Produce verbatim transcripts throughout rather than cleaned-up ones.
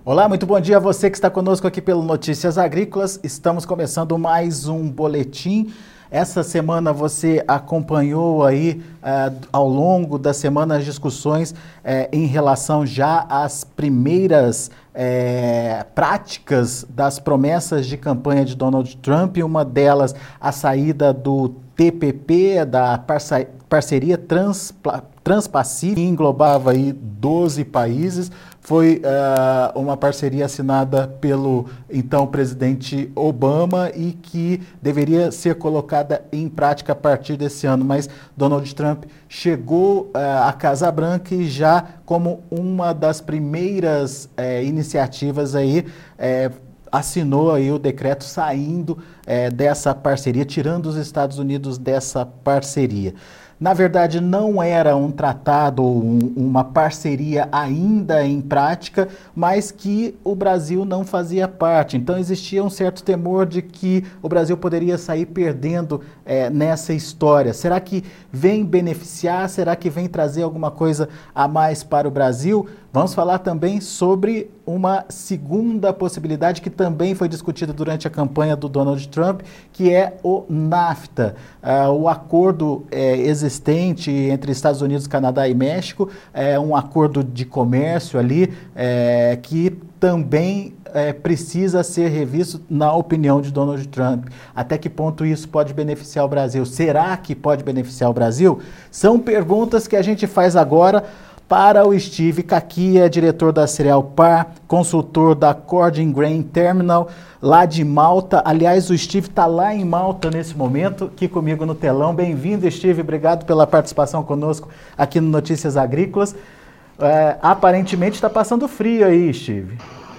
Olá, muito bom dia a você que está conosco aqui pelo Notícias Agrícolas. Estamos começando mais um boletim. Essa semana você acompanhou aí uh, ao longo da semana as discussões uh, em relação já às primeiras uh, práticas das promessas de campanha de Donald Trump, uma delas a saída do T P P, da parce- parceria Transpla- Transpacífica, que englobava aí doze países. Foi uh, uma parceria assinada pelo então presidente Obama e que deveria ser colocada em prática a partir desse ano, mas Donald Trump chegou uh, à Casa Branca e já como uma das primeiras uh, iniciativas aí uh, assinou aí o decreto saindo uh, dessa parceria, tirando os Estados Unidos dessa parceria. Na verdade, não era um tratado ou um, uma parceria ainda em prática, mas que o Brasil não fazia parte. Então, existia um certo temor de que o Brasil poderia sair perdendo é, nessa história. Será que vem beneficiar? Será que vem trazer alguma coisa a mais para o Brasil? Vamos falar também sobre uma segunda possibilidade que também foi discutida durante a campanha do Donald Trump, que é o NAFTA, uh, o acordo é, existente entre Estados Unidos, Canadá e México, é um acordo de comércio ali é, que também é, precisa ser revisto na opinião de Donald Trump. Até que ponto isso pode beneficiar o Brasil? Será que pode beneficiar o Brasil? São perguntas que a gente faz agora para o Steve Caquia, diretor da Cereal Par, consultor da Cording Grain Terminal, lá de Malta. Aliás, o Steve está lá em Malta nesse momento, aqui comigo no telão. Bem-vindo, Steve. Obrigado pela participação conosco aqui no Notícias Agrícolas. É, aparentemente está passando frio aí, Steve.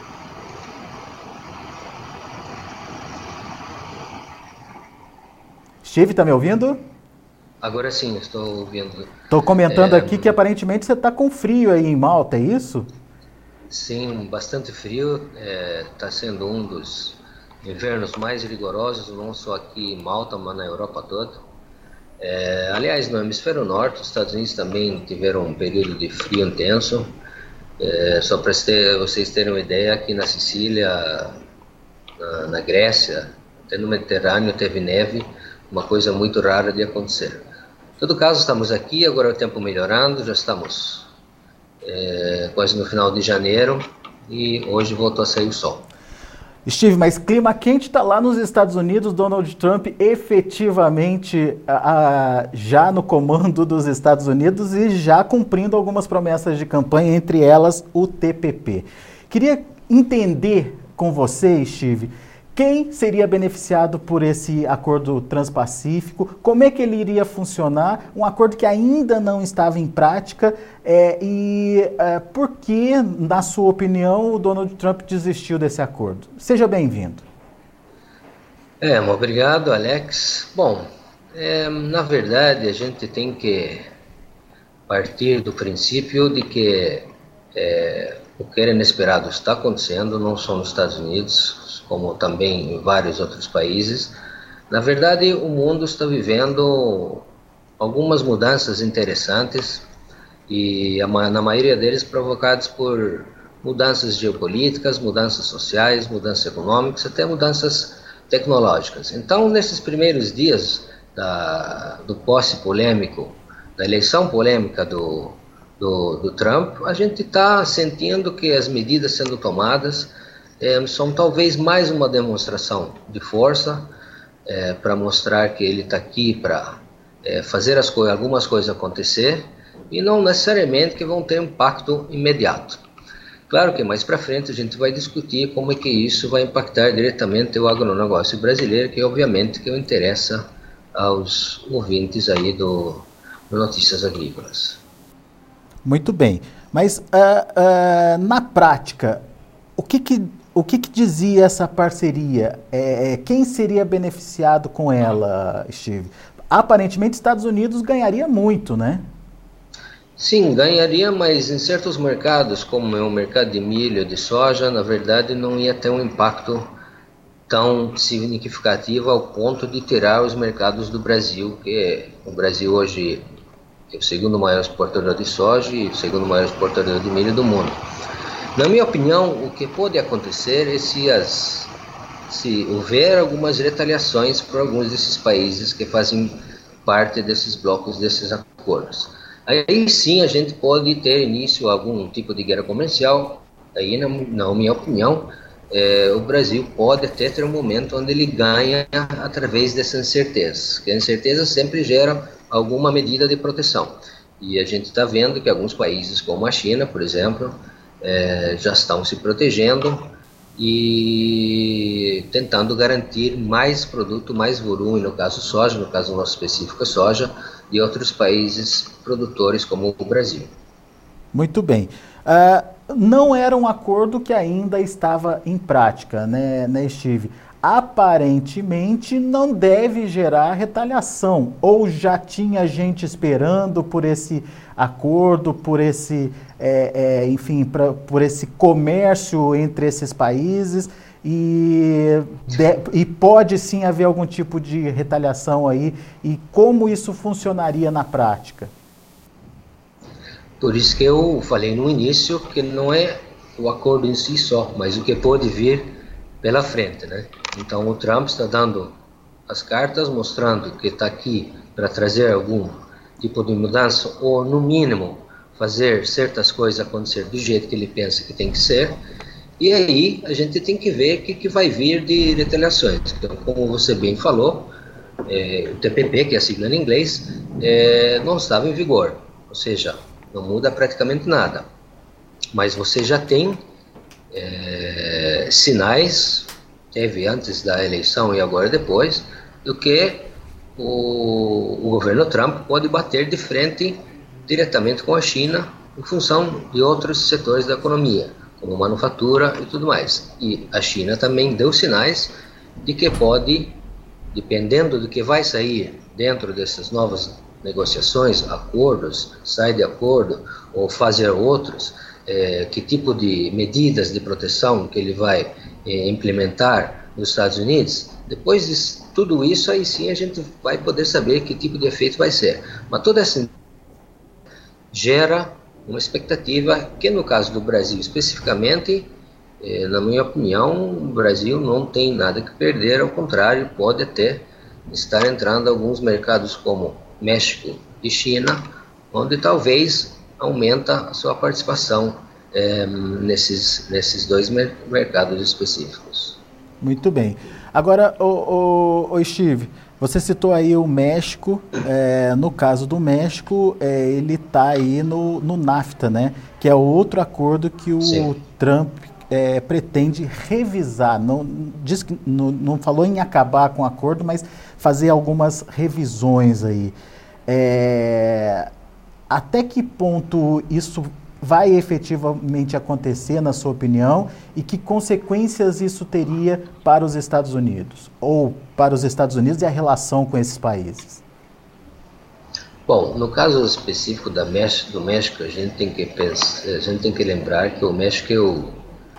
Steve, está me ouvindo? Agora sim, estou ouvindo. Estou comentando é, aqui que aparentemente você está com frio aí em Malta, é isso? Sim, bastante frio. Está é, sendo um dos invernos mais rigorosos, não só aqui em Malta, mas na Europa toda. É, aliás, no hemisfério norte, os Estados Unidos também tiveram um período de frio intenso. É, só para vocês terem uma ideia, aqui na Sicília, na, na Grécia, até no Mediterrâneo teve neve, uma coisa muito rara de acontecer. Em todo caso, estamos aqui, agora o tempo melhorando, já estamos é, quase no final de janeiro e hoje voltou a sair o sol. Steve, mas clima quente está lá nos Estados Unidos, Donald Trump efetivamente a, a, já no comando dos Estados Unidos e já cumprindo algumas promessas de campanha, entre elas o T P P. Queria entender com você, Steve, quem seria beneficiado por esse acordo transpacífico, como é que ele iria funcionar, um acordo que ainda não estava em prática, é, e é, por que, na sua opinião, o Donald Trump desistiu desse acordo? Seja bem-vindo. É, obrigado, Alex. Bom, é, na verdade, a gente tem que partir do princípio de que é, o que era inesperado está acontecendo, não só nos Estados Unidos, como também em vários outros países. Na verdade, o mundo está vivendo algumas mudanças interessantes e na maioria deles provocadas por mudanças geopolíticas, mudanças sociais, mudanças econômicas, até mudanças tecnológicas. Então, nesses primeiros dias da, do posse polêmico, da eleição polêmica do, do, do Trump, a gente está sentindo que as medidas sendo tomadas É, são talvez mais uma demonstração de força é, para mostrar que ele está aqui para é, fazer as co- algumas coisas acontecer e não necessariamente que vão ter impacto imediato. Claro que mais para frente a gente vai discutir como é que isso vai impactar diretamente o agronegócio brasileiro, que obviamente que interessa aos ouvintes aí do, do Notícias Agrícolas. Muito bem, mas uh, uh, na prática, o que que O que, que dizia essa parceria? É, quem seria beneficiado com ela, Steve? Aparentemente, Estados Unidos ganharia muito, né? Sim, ganharia, mas em certos mercados, como é o mercado de milho, de soja, na verdade não ia ter um impacto tão significativo ao ponto de tirar os mercados do Brasil, que o Brasil hoje é o segundo maior exportador de soja e o segundo maior exportador de milho do mundo. Na minha opinião, o que pode acontecer é se, as, se houver algumas retaliações por alguns desses países que fazem parte desses blocos, desses acordos. Aí sim a gente pode ter início a algum tipo de guerra comercial. Aí, na, na minha opinião, é, o Brasil pode até ter um momento onde ele ganha através dessa incerteza. Que a incerteza sempre gera alguma medida de proteção. E a gente está vendo que alguns países, como a China, por exemplo, é, já estão se protegendo e tentando garantir mais produto, mais volume, no caso soja, no caso nosso específico a soja, de outros países produtores como o Brasil. Muito bem. Uh, não era um acordo que ainda estava em prática, né, né, Steve? Aparentemente não deve gerar retaliação, ou já tinha gente esperando por esse acordo, por esse, é, é, enfim, pra, por esse comércio entre esses países, e, de, e pode sim haver algum tipo de retaliação aí, e como isso funcionaria na prática? Por isso que eu falei no início que não é o acordo em si só, mas o que pode vir pela frente, né? Então o Trump está dando as cartas, mostrando que está aqui para trazer algum tipo de mudança, ou no mínimo fazer certas coisas acontecer do jeito que ele pensa que tem que ser. E aí a gente tem que ver o que, que vai vir de retaliações. Então, como você bem falou, é, o T P P, que é a sigla em inglês, é, não estava em vigor, ou seja, não muda praticamente nada. Mas você já tem é, sinais, teve antes da eleição e agora depois, do que o, o governo Trump pode bater de frente diretamente com a China em função de outros setores da economia, como manufatura e tudo mais. E a China também deu sinais de que pode, dependendo do que vai sair dentro dessas novas negociações, acordos, sair de acordo ou fazer outros, é, que tipo de medidas de proteção que ele vai é, implementar nos Estados Unidos, depois de tudo isso, aí sim a gente vai poder saber que tipo de efeito vai ser. Mas toda essa gera uma expectativa que, no caso do Brasil especificamente, eh, na minha opinião, o Brasil não tem nada que perder, ao contrário, pode até estar entrando em alguns mercados como México e China, onde talvez aumenta a sua participação eh, nesses, nesses dois mer mercados específicos. Muito bem. Agora, o, o, o Steve, você citou aí o México. É, no caso do México, é, ele está aí no, no NAFTA, né? Que é outro acordo que o Sim. Trump é, pretende revisar. Não, diz que, não, não falou em acabar com o acordo, mas fazer algumas revisões aí. É, até que ponto isso vai efetivamente acontecer, na sua opinião, e que consequências isso teria para os Estados Unidos, ou para os Estados Unidos e a relação com esses países? Bom, no caso específico da México, do México, a gente tem que pensar, a gente tem que lembrar que o México é o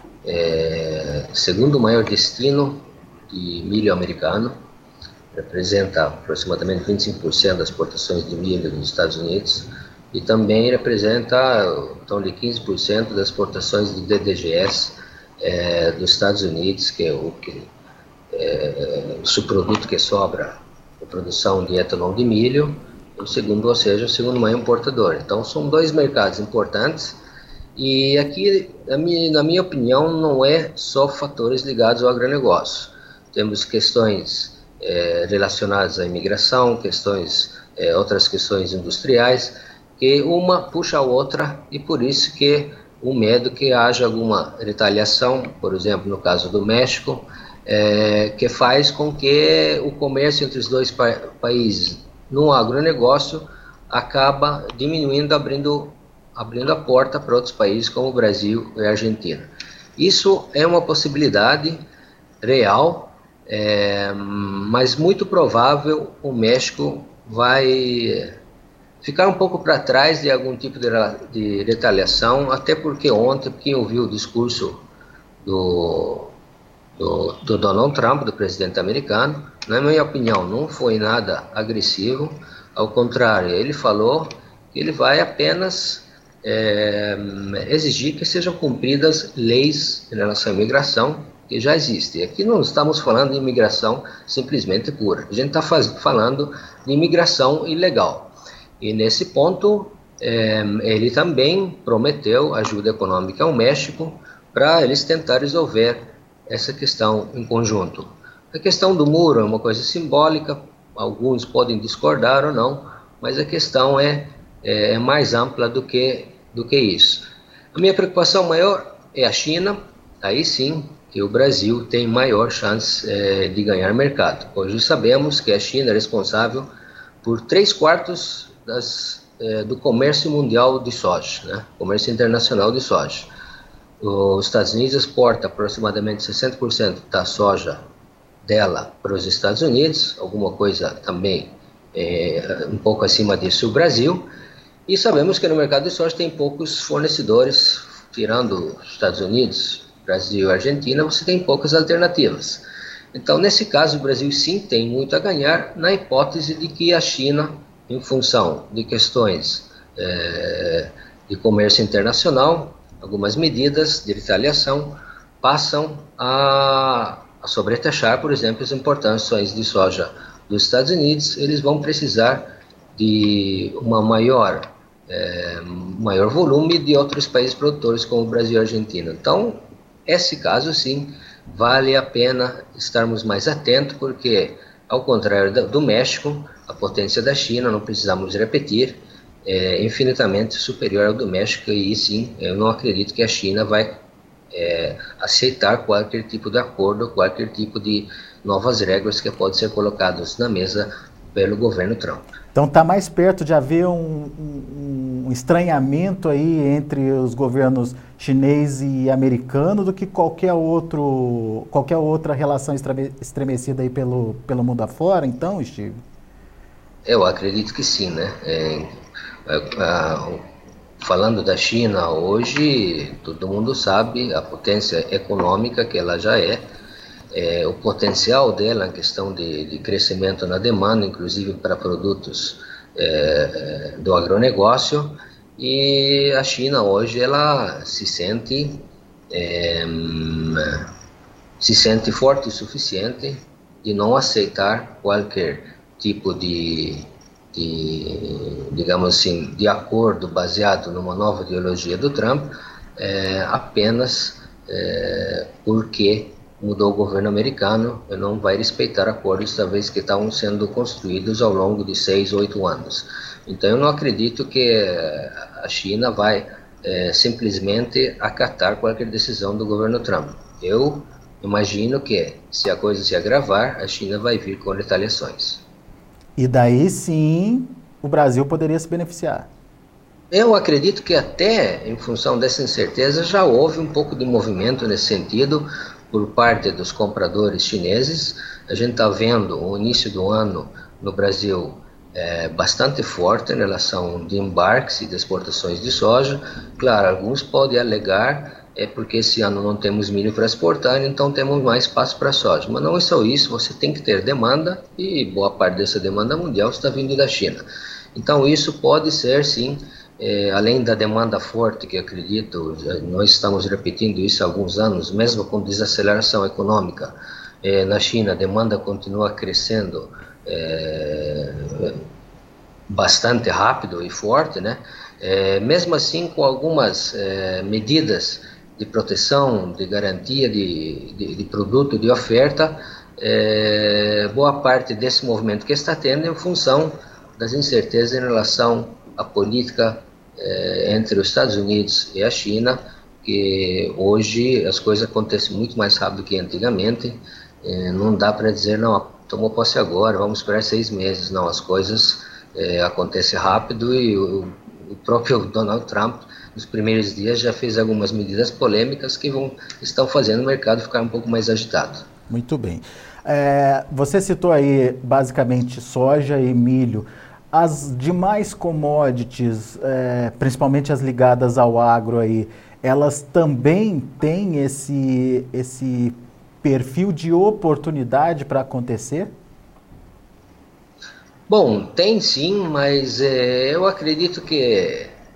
é, segundo maior destino de milho americano, representa aproximadamente vinte e cinco por cento das exportações de milho dos Estados Unidos, e também representa em torno de quinze por cento das exportações do D D G S é, dos Estados Unidos, que é o, que, é, o subproduto que sobra da produção de etanol de milho, o segundo, ou seja, o segundo maior importador. Então são dois mercados importantes, e aqui, na minha, na minha opinião, não é só fatores ligados ao agronegócio. Temos questões é, relacionadas à imigração, questões, é, outras questões industriais, que uma puxa a outra, e por isso que o medo que haja alguma retaliação, por exemplo, no caso do México, é, que faz com que o comércio entre os dois pa países no agronegócio acaba diminuindo, abrindo, abrindo a porta para outros países como o Brasil e a Argentina. Isso é uma possibilidade real, é, mas muito provável o México vai ficar um pouco para trás de algum tipo de, de retaliação, até porque ontem, quem ouviu o discurso do, do, do Donald Trump, do presidente americano, na minha opinião, não foi nada agressivo, ao contrário, ele falou que ele vai apenas é, exigir que sejam cumpridas leis em relação à imigração que já existem. Aqui não estamos falando de imigração simplesmente pura, a gente está falando de imigração ilegal. E nesse ponto, é, ele também prometeu ajuda econômica ao México para eles tentarem resolver essa questão em conjunto. A questão do muro é uma coisa simbólica, alguns podem discordar ou não, mas a questão é, é, é mais ampla do que, do que isso. A minha preocupação maior é a China, aí sim que o Brasil tem maior chance é, de ganhar mercado. Hoje sabemos que a China é responsável por três quartos das, é, do comércio mundial de soja, né? Comércio internacional de soja. Os Estados Unidos exportam aproximadamente sessenta por cento da soja dela para os Estados Unidos, alguma coisa também é, um pouco acima disso o Brasil, e sabemos que no mercado de soja tem poucos fornecedores, tirando os Estados Unidos, Brasil e Argentina, você tem poucas alternativas. Então, nesse caso, o Brasil sim tem muito a ganhar, na hipótese de que a China, em função de questões é, de comércio internacional, algumas medidas de retaliação passam a, a sobretaxar, por exemplo, as importações de soja dos Estados Unidos. Eles vão precisar de uma maior, é, maior volume de outros países produtores, como o Brasil e a Argentina. Então, esse caso, sim, vale a pena estarmos mais atentos, porque, ao contrário do, do México, a potência da China, não precisamos repetir, é infinitamente superior ao do México, e sim, eu não acredito que a China vai é, aceitar qualquer tipo de acordo, qualquer tipo de novas regras que podem ser colocadas na mesa pelo governo Trump. Então está mais perto de haver um, um, um estranhamento aí entre os governos chinês e americano do que qualquer, outro, qualquer outra relação estremecida aí pelo, pelo mundo afora, então, Steve? Eu acredito que sim, né? É, falando da China hoje, todo mundo sabe a potência econômica que ela já é, é o potencial dela em questão de, de crescimento na demanda, inclusive para produtos é, do agronegócio, e a China hoje ela se sente é, se sente forte o suficiente de não aceitar qualquer tipo de De, digamos assim, de acordo baseado numa nova ideologia do Trump, é, apenas é, porque mudou o governo americano e não vai respeitar acordos, talvez, que estavam sendo construídos ao longo de seis, oito anos. Então eu não acredito que a China vai é, simplesmente acatar qualquer decisão do governo Trump. Eu imagino que, se a coisa se agravar, a China vai vir com retaliações. E daí sim o Brasil poderia se beneficiar. Eu acredito que até em função dessa incerteza já houve um pouco de movimento nesse sentido por parte dos compradores chineses. A gente está vendo o início do ano no Brasil é, bastante forte em relação de embarques e de exportações de soja. Claro, alguns podem alegar é porque esse ano não temos milho para exportar, então temos mais espaço para soja. Mas não é só isso, você tem que ter demanda, e boa parte dessa demanda mundial está vindo da China. Então isso pode ser, sim, é, além da demanda forte, que acredito, nós estamos repetindo isso há alguns anos, mesmo com desaceleração econômica, é, na China a demanda continua crescendo é, bastante rápido e forte, né? É, mesmo assim, com algumas é, medidas de proteção, de garantia de, de, de produto, de oferta, é, boa parte desse movimento que está tendo em função das incertezas em relação à política é, entre os Estados Unidos e a China, que hoje as coisas acontecem muito mais rápido que antigamente. É, não dá para dizer, não, tomou posse agora, vamos esperar seis meses. Não, as coisas é, acontecem rápido, e o, o próprio Donald Trump, nos primeiros dias, já fez algumas medidas polêmicas que vão, estão fazendo o mercado ficar um pouco mais agitado. Muito bem. É, você citou aí basicamente soja e milho. As demais commodities, é, principalmente as ligadas ao agro aí, elas também têm esse, esse perfil de oportunidade para acontecer? Bom, tem sim, mas é, eu acredito que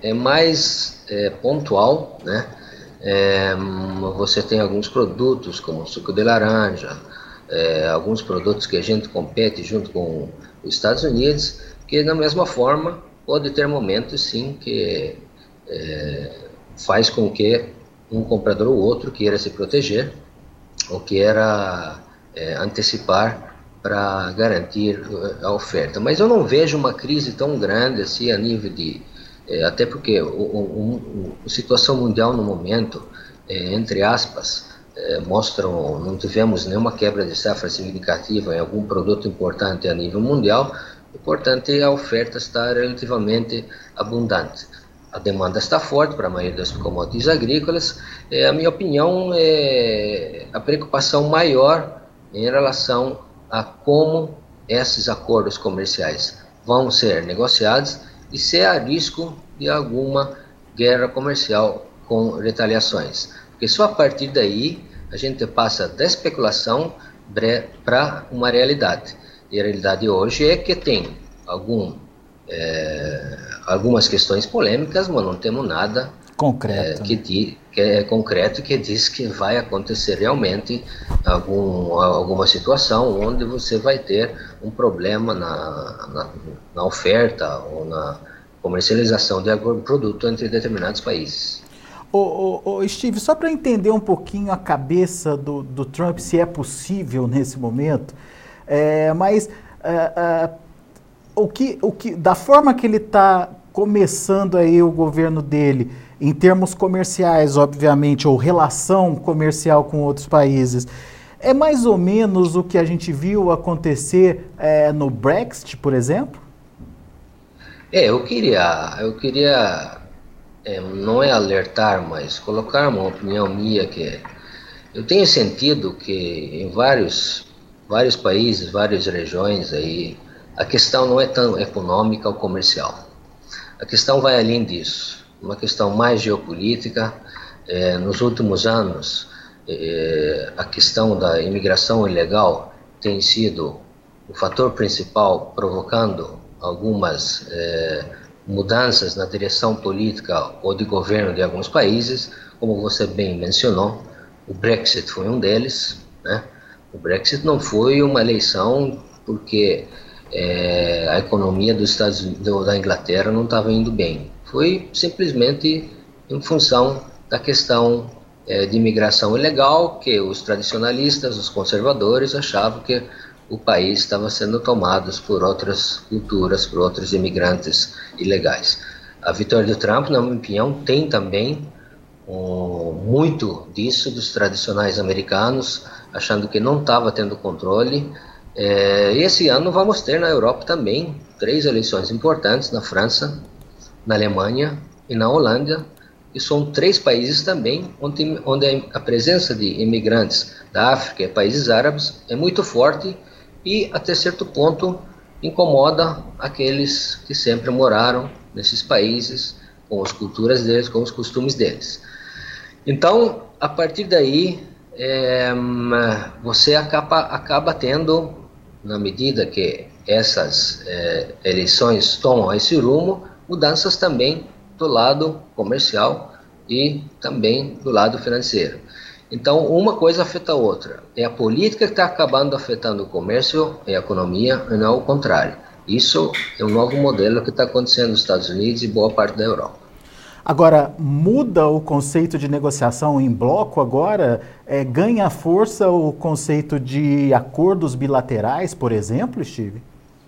é mais é, pontual, né? É, você tem alguns produtos como suco de laranja, é, alguns produtos que a gente compete junto com os Estados Unidos, que da mesma forma pode ter momentos sim que é, faz com que um comprador ou outro queira se proteger ou queira é, antecipar para garantir a oferta. Mas eu não vejo uma crise tão grande assim a nível de... É, até porque o, o, o, a situação mundial no momento, é, entre aspas, é, mostram, não tivemos nenhuma quebra de safra significativa em algum produto importante a nível mundial. O importante é a oferta estar relativamente abundante. A demanda está forte para a maioria das commodities agrícolas. É, a minha opinião é a preocupação maior em relação a como esses acordos comerciais vão ser negociados e se há risco de alguma guerra comercial com retaliações. Porque só a partir daí a gente passa da especulação para uma realidade. E a realidade hoje é que tem algum, é, algumas questões polêmicas, mas não temos nada concreto. É, que, di, que é concreto que diz que vai acontecer realmente algum, alguma situação onde você vai ter um problema na, na, na oferta ou na comercialização de algum produto entre determinados países. Ô, ô, ô Steve, só para entender um pouquinho a cabeça do, do Trump, se é possível nesse momento, é, mas é, é, o que, o que, da forma que ele está começando aí o governo dele, em termos comerciais, obviamente, ou relação comercial com outros países, é mais ou menos o que a gente viu acontecer é, no Brexit, por exemplo? É, eu queria, eu queria, é, não é alertar, mas colocar uma opinião minha que eu tenho sentido que em vários, vários países, várias regiões aí, a questão não é tão econômica ou comercial. A questão vai além disso. Uma questão mais geopolítica. É, nos últimos anos, é, a questão da imigração ilegal tem sido o fator principal provocando algumas é, mudanças na direção política ou de governo de alguns países, como você bem mencionou. O Brexit foi um deles, né? O Brexit não foi uma eleição porque é, a economia dos Estados Unidos, da Inglaterra não estava indo bem. Foi simplesmente em função da questão é, de imigração ilegal, que os tradicionalistas, os conservadores, achavam que o país estava sendo tomado por outras culturas, por outros imigrantes ilegais. A vitória do Trump, na minha opinião, tem também um, muito disso dos tradicionais americanos, achando que não estava tendo controle. É, e esse ano vamos ter na Europa também três eleições importantes, na França, na Alemanha e na Holanda, e são três países também onde, onde a presença de imigrantes da África e países árabes é muito forte e, até certo ponto, incomoda aqueles que sempre moraram nesses países, com as culturas deles, com os costumes deles. Então, a partir daí, é, você acaba, acaba tendo, na medida que essas é, eleições tomam esse rumo, mudanças também do lado comercial e também do lado financeiro. Então, uma coisa afeta a outra. É a política que está acabando afetando o comércio e a economia, e não o contrário. Isso é um novo modelo que está acontecendo nos Estados Unidos e boa parte da Europa. Agora, muda o conceito de negociação em bloco agora? É, ganha força o conceito de acordos bilaterais, por exemplo, Steve?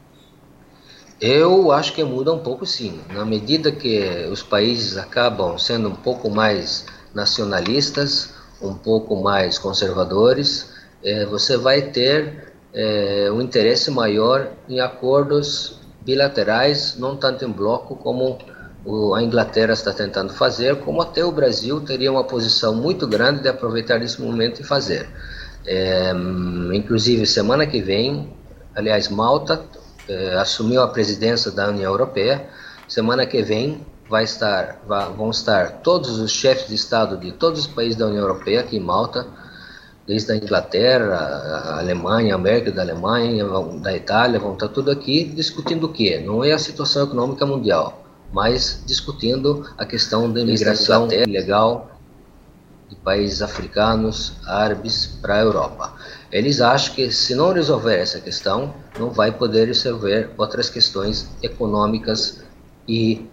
Eu acho que muda um pouco, sim. Na medida que os países acabam sendo um pouco mais nacionalistas, um pouco mais conservadores, eh, você vai ter eh, um interesse maior em acordos bilaterais, não tanto em bloco como o, a Inglaterra está tentando fazer, como até o Brasil teria uma posição muito grande de aproveitar esse momento e fazer. Eh, inclusive, semana que vem, aliás, Malta Eh, assumiu a presidência da União Europeia. Semana que vem vai estar, vai, vão estar todos os chefes de Estado de todos os países da União Europeia aqui em Malta, desde a Inglaterra, a Alemanha, a América da Alemanha, da Itália, vão estar tudo aqui discutindo o quê? Não é a situação econômica mundial, mas discutindo a questão da imigração ilegal de países africanos, árabes para a Europa. Eles acham que se não resolver essa questão, não vai poder resolver outras questões econômicas e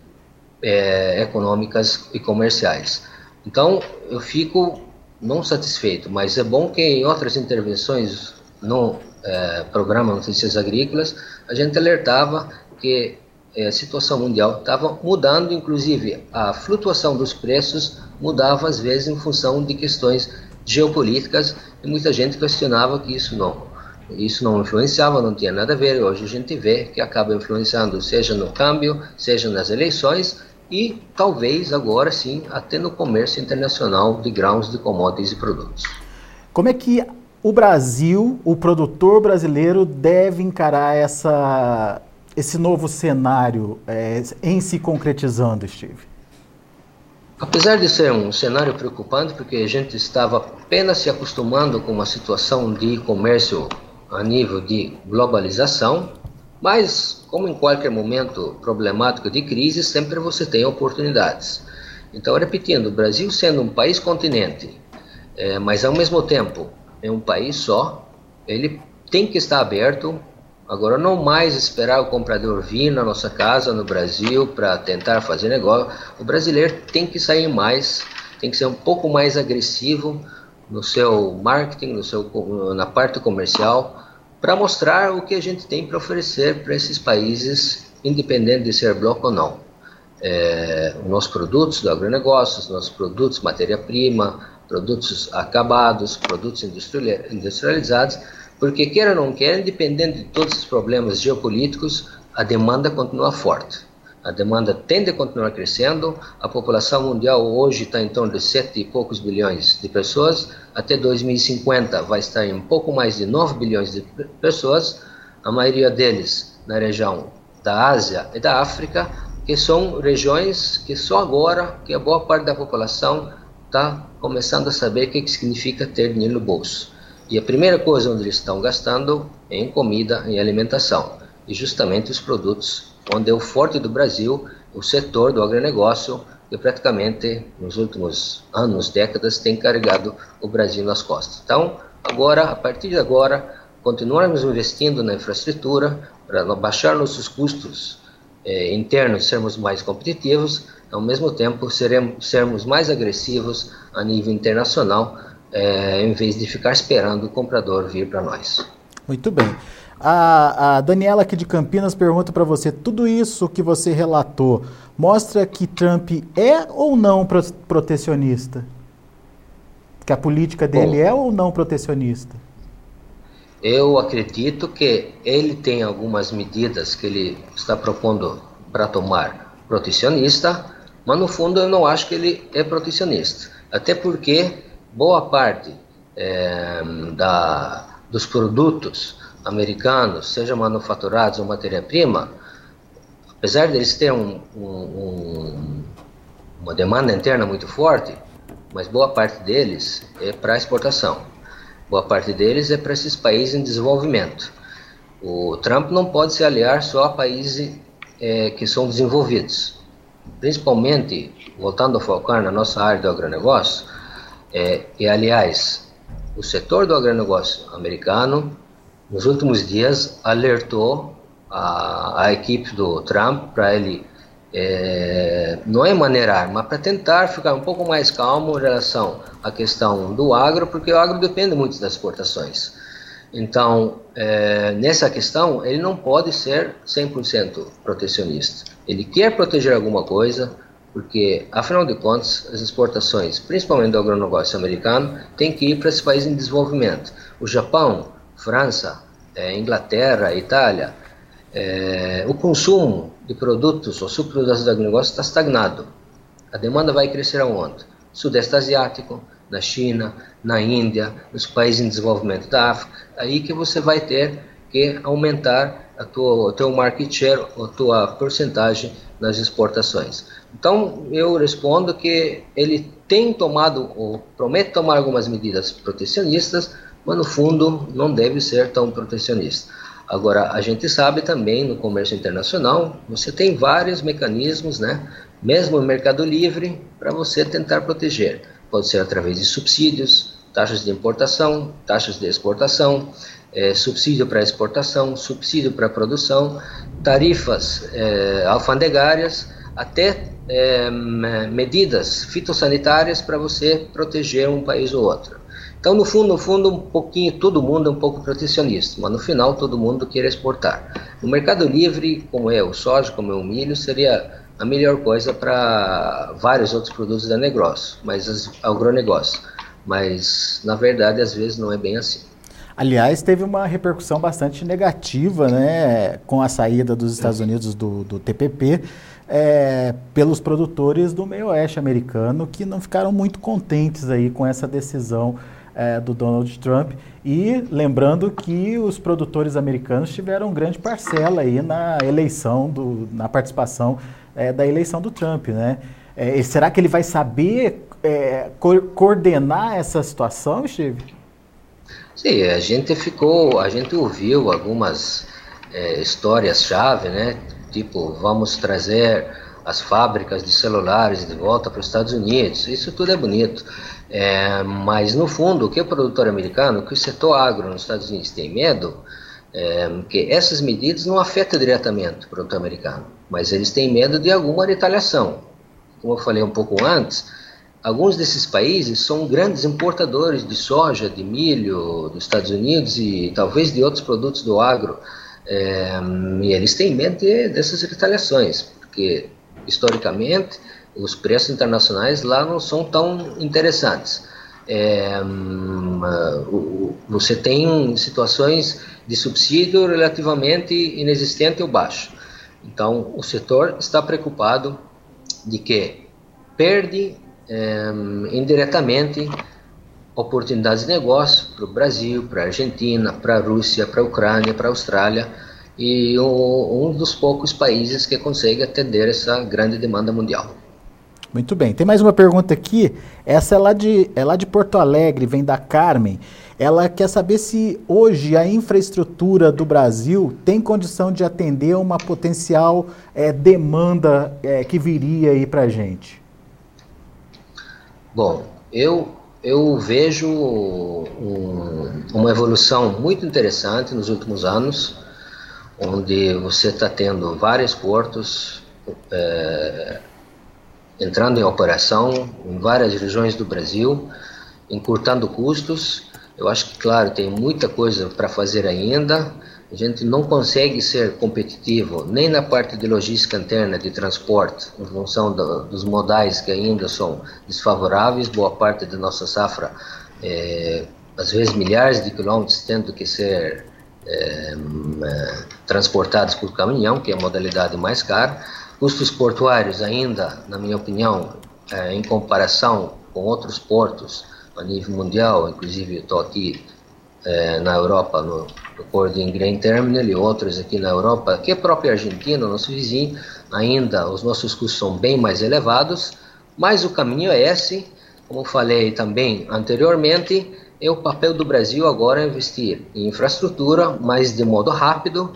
é, econômicas e comerciais. Então, eu fico não satisfeito, mas é bom que em outras intervenções no é, programa Notícias Agrícolas, a gente alertava que é, a situação mundial estava mudando, inclusive a flutuação dos preços mudava às vezes em função de questões geopolíticas, e muita gente questionava que isso não, isso não influenciava, não tinha nada a ver. Hoje a gente vê que acaba influenciando, seja no câmbio, seja nas eleições, e talvez agora sim até no comércio internacional de grãos, de commodities e produtos. Como é que o Brasil, o produtor brasileiro, deve encarar essa, esse novo cenário é, em se concretizando, Steve? Apesar de ser um cenário preocupante, porque a gente estava apenas se acostumando com uma situação de comércio a nível de globalização, mas, como em qualquer momento problemático de crise, sempre você tem oportunidades. Então, repetindo, o Brasil sendo um país continente, é, mas ao mesmo tempo é um país só, ele tem que estar aberto. Agora, não mais esperar o comprador vir na nossa casa, no Brasil, para tentar fazer negócio. O brasileiro tem que sair mais, tem que ser um pouco mais agressivo no seu marketing, no seu, na parte comercial, para mostrar o que a gente tem para oferecer para esses países, independente de ser bloco ou não. É, os nossos produtos do agronegócio, os nossos produtos, matéria-prima, produtos acabados, produtos industrializados, porque queira ou não queira, independente de todos os problemas geopolíticos, a demanda continua forte. A demanda tende a continuar crescendo, a população mundial hoje está em torno de sete e poucos bilhões de pessoas, até dois mil e cinquenta vai estar em um pouco mais de nove bilhões de pessoas, a maioria deles na região da Ásia e da África, que são regiões que só agora que a boa parte da população está começando a saber o que significa ter dinheiro no bolso. E a primeira coisa onde eles estão gastando é em comida, em alimentação. E justamente os produtos, onde é o forte do Brasil, o setor do agronegócio, que praticamente nos últimos anos, décadas, tem carregado o Brasil nas costas. Então, agora, a partir de agora, continuarmos investindo na infraestrutura para baixar nossos custos eh, internos, sermos mais competitivos, ao mesmo tempo seremos, sermos mais agressivos a nível internacional, É, em vez de ficar esperando o comprador vir para nós. Muito bem. A, a Daniela aqui de Campinas pergunta para você, tudo isso que você relatou mostra que Trump é ou não pro, protecionista? Que a política dele Bom, é ou não protecionista? Eu acredito que ele tem algumas medidas que ele está propondo para tomar protecionista, mas no fundo eu não acho que ele é protecionista. Até porque boa parte é, da, dos produtos americanos, seja manufaturados ou matéria-prima, apesar de eles terem um, um, uma demanda interna muito forte, mas boa parte deles é para exportação. Boa parte deles é para esses países em desenvolvimento. O Trump não pode se aliar só a países é, que são desenvolvidos. Principalmente, voltando a focar na nossa área do agronegócio, É, e, aliás, o setor do agronegócio americano, nos últimos dias, alertou a, a equipe do Trump para ele, é, não é maneirar, mas para tentar ficar um pouco mais calmo em relação à questão do agro, porque o agro depende muito das exportações. Então, é, nessa questão, ele não pode ser cem por cento protecionista. Ele quer proteger alguma coisa, porque, afinal de contas, as exportações, principalmente do agronegócio americano, têm que ir para esses países em desenvolvimento. O Japão, França, é, Inglaterra, Itália, é, o consumo de produtos ou subprodutos do agronegócio está estagnado. A demanda vai crescer aonde? Sudeste Asiático, na China, na Índia, nos países em desenvolvimento da África. Aí que você vai ter que aumentar a tua, o teu market share, a tua porcentagem nas exportações. Então, eu respondo que ele tem tomado, ou promete tomar algumas medidas protecionistas, mas no fundo não deve ser tão protecionista. Agora, a gente sabe também no comércio internacional, você tem vários mecanismos, né? Mesmo no Mercado Livre, para você tentar proteger. Pode ser através de subsídios, taxas de importação, taxas de exportação, é, subsídio para exportação, subsídio para produção, tarifas é, alfandegárias, até é, medidas fitossanitárias para você proteger um país ou outro. Então, no fundo, no fundo, um pouquinho, todo mundo é um pouco protecionista, mas no final todo mundo quer exportar. No Mercado Livre, como é o soja, como é o milho, seria a melhor coisa para vários outros produtos da negócio, mas agronegócio. Mas, na verdade, às vezes não é bem assim. Aliás, teve uma repercussão bastante negativa, né, com a saída dos Estados Unidos do, do T P P, é, pelos produtores do meio oeste americano, que não ficaram muito contentes aí com essa decisão é, do Donald Trump. E lembrando que os produtores americanos tiveram grande parcela aí na eleição, do, na participação é, da eleição do Trump, né? É, será que ele vai saber é, co- coordenar essa situação, Steve? Sim, a gente ficou, a gente ouviu algumas é, histórias-chave, né? Tipo, vamos trazer as fábricas de celulares de volta para os Estados Unidos. Isso tudo é bonito. É, mas, no fundo, o que o produtor americano, que o setor agro nos Estados Unidos tem medo, é que essas medidas não afetam diretamente o produtor americano, mas eles têm medo de alguma retaliação. Como eu falei um pouco antes, alguns desses países são grandes importadores de soja, de milho dos Estados Unidos e talvez de outros produtos do agro. É, e eles têm medo de, dessas retaliações, porque historicamente os preços internacionais lá não são tão interessantes. É, você tem situações de subsídio relativamente inexistente ou baixo. Então, o setor está preocupado de que perde é, indiretamente oportunidades de negócio para o Brasil, para a Argentina, para a Rússia, para a Ucrânia, para a Austrália, e um, um dos poucos países que consegue atender essa grande demanda mundial. Muito bem. Tem mais uma pergunta aqui. Essa é lá de, é lá de Porto Alegre, vem da Carmen. Ela quer saber se hoje a infraestrutura do Brasil tem condição de atender uma potencial é, demanda é, que viria aí para a gente. Bom, eu, eu vejo um, uma evolução muito interessante nos últimos anos, onde você está tendo vários portos é, entrando em operação em várias regiões do Brasil, encurtando custos. Eu acho que, claro, tem muita coisa para fazer ainda. A gente não consegue ser competitivo nem na parte de logística interna de transporte, em função do, dos modais que ainda são desfavoráveis. Boa parte da nossa safra, é, às vezes milhares de quilômetros, tendo que ser é, é, transportados por caminhão, que é a modalidade mais cara. Custos portuários ainda, na minha opinião, é, em comparação com outros portos a nível mundial, inclusive eu estou aqui é, na Europa, no, no Port de Grain Terminal e outros aqui na Europa, que é a própria Argentina, nosso vizinho, ainda os nossos custos são bem mais elevados, mas o caminho é esse. Como falei também anteriormente, é o papel do Brasil agora investir em infraestrutura, mas de modo rápido,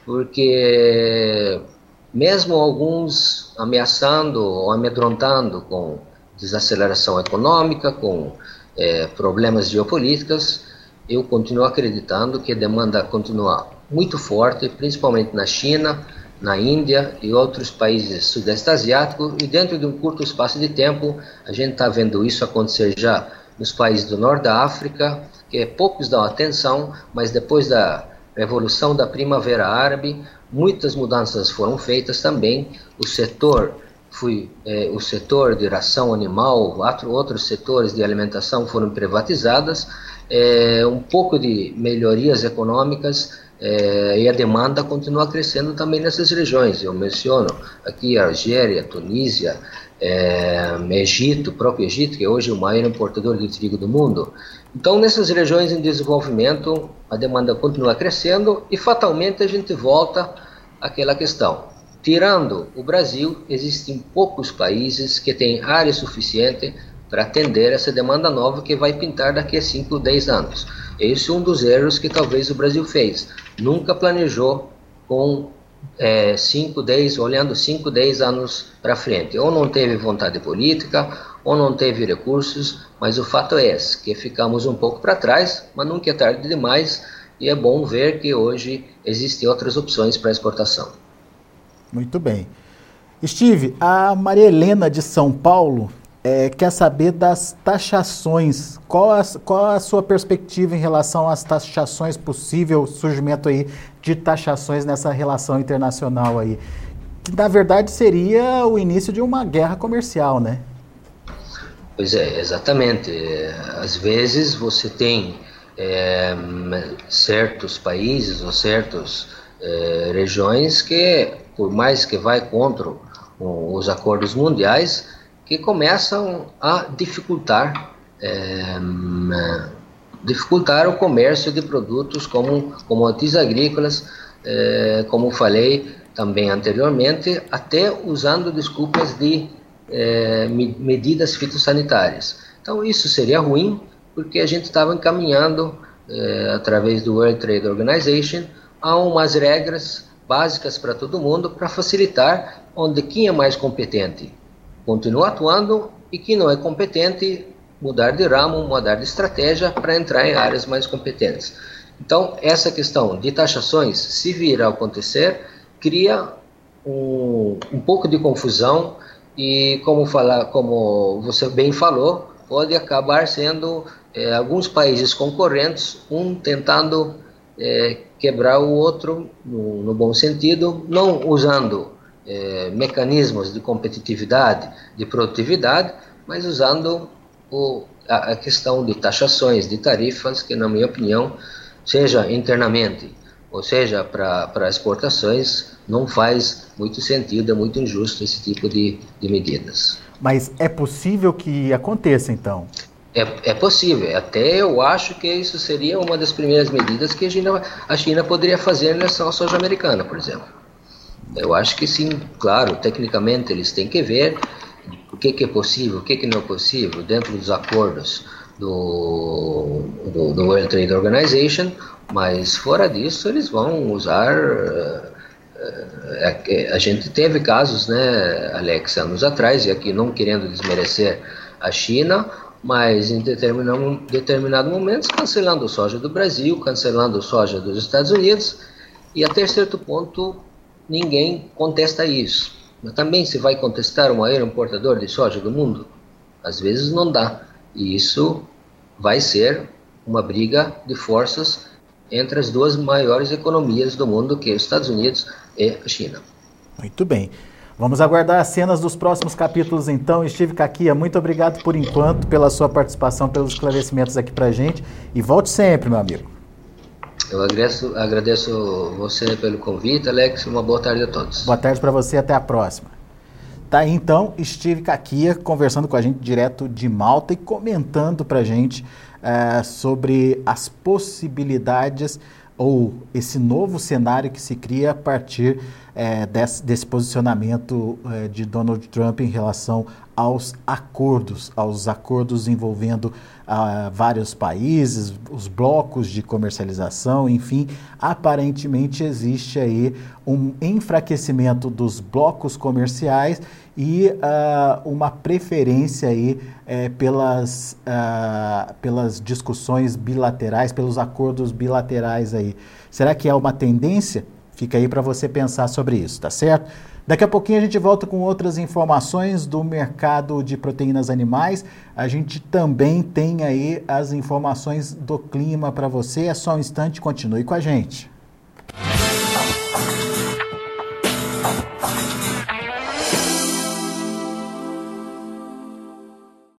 porque mesmo alguns ameaçando ou amedrontando com desaceleração econômica, com é, problemas geopolíticos, eu continuo acreditando que a demanda continua muito forte, principalmente na China, na Índia e outros países sudeste asiático, e dentro de um curto espaço de tempo a gente está vendo isso acontecer já nos países do norte da África, que poucos dão atenção, mas depois da revolução da Primavera Árabe, muitas mudanças foram feitas também. O setor, foi, eh, o setor de ração animal, quatro outros setores de alimentação foram privatizados, eh, um pouco de melhorias econômicas, eh, e a demanda continua crescendo também nessas regiões. Eu menciono aqui a Argélia, Tunísia, eh, Egito, o próprio Egito, que é hoje o maior importador de trigo do mundo. Então, nessas regiões em desenvolvimento, a demanda continua crescendo e, fatalmente, a gente volta àquela questão. Tirando o Brasil, existem poucos países que têm área suficiente para atender essa demanda nova que vai pintar daqui a cinco, dez anos. Esse é um dos erros que talvez o Brasil fez. Nunca planejou com é, cinco, dez, olhando cinco, dez anos para frente. Ou não teve vontade política, ou não teve recursos, mas o fato é esse, que ficamos um pouco para trás, mas nunca é tarde demais, e é bom ver que hoje existem outras opções para exportação. Muito bem. Steve, a Maria Helena de São Paulo é, quer saber das taxações. Qual a, qual a sua perspectiva em relação às taxações, possível surgimento aí de taxações nessa relação internacional aí? Que na verdade seria o início de uma guerra comercial, né? Pois é, exatamente. Às vezes você tem é, certos países ou certas é, regiões que, por mais que vai contra os acordos mundiais, que começam a dificultar, é, dificultar o comércio de produtos como commodities agrícolas, é, como falei também anteriormente, até usando desculpas de é, medidas fitossanitárias. Então isso seria ruim, porque a gente estava encaminhando, é, através do World Trade Organization, a umas regras básicas para todo mundo, para facilitar, onde quem é mais competente continua atuando e quem não é competente mudar de ramo, mudar de estratégia para entrar em áreas mais competentes. Então, essa questão de taxações, se vir a acontecer, cria um, um pouco de confusão e, como, falar, como você bem falou, pode acabar sendo é, alguns países concorrentes, um tentando é, quebrar o outro, no, no bom sentido, não usando é, mecanismos de competitividade, de produtividade, mas usando o, a, a questão de taxações, de tarifas, que na minha opinião, seja internamente, ou seja para exportações, não faz muito sentido, é muito injusto esse tipo de, de medidas. Mas é possível que aconteça, então? É, é possível, até eu acho que isso seria uma das primeiras medidas que a China, a China poderia fazer nessa soja americana, por exemplo. Eu acho que sim, claro, tecnicamente eles têm que ver o que, que é possível, o que, que não é possível, dentro dos acordos do, do, do World Trade Organization, mas fora disso eles vão usar... Uh, uh, a gente teve casos, né, Alex, anos atrás, e aqui não querendo desmerecer a China, mas em determinado, determinado momento cancelando a soja do Brasil, cancelando a soja dos Estados Unidos, e até certo ponto ninguém contesta isso. Mas também se vai contestar o maior importador de soja do mundo? Às vezes não dá, e isso vai ser uma briga de forças entre as duas maiores economias do mundo, que é os Estados Unidos e a China. Muito bem. Vamos aguardar as cenas dos próximos capítulos, então. Steve Kakia, muito obrigado por enquanto, pela sua participação, pelos esclarecimentos aqui pra gente. E volte sempre, meu amigo. Eu agradeço, agradeço você pelo convite, Alex. Uma boa tarde a todos. Boa tarde para você, até a próxima. Tá aí, então, Steve Kakia conversando com a gente direto de Malta e comentando pra gente uh, sobre as possibilidades ou esse novo cenário que se cria a partir é, desse, desse posicionamento é, de Donald Trump em relação aos acordos, aos acordos envolvendo ah, vários países, os blocos de comercialização, enfim, aparentemente existe aí um enfraquecimento dos blocos comerciais e ah, uma preferência aí é, pelas, ah, pelas discussões bilaterais, pelos acordos bilaterais aí. Será que é uma tendência? Fica aí para você pensar sobre isso, tá certo? Daqui a pouquinho a gente volta com outras informações do mercado de proteínas animais. A gente também tem aí as informações do clima para você. É só um instante, continue com a gente.